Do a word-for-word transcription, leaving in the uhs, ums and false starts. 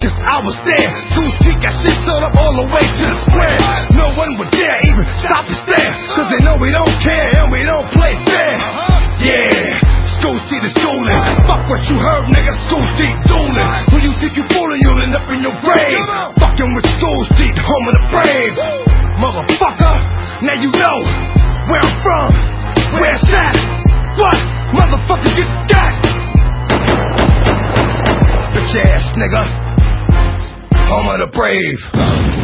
Cause I was there, School Street got shit sold up all the way to the square. No one would dare even stop to stare, cause they know we don't care and we don't play fair. Yeah, School Street is schooling. Fuck what you heard, nigga, School Street dueling. Who you think you fooling, you'll end up in your grave. Fucking with School Street, home of the brave. Motherfucker, now you know where I'm from, where it's at. What? Motherfucker, get got. Bitch ass nigga, home of the brave.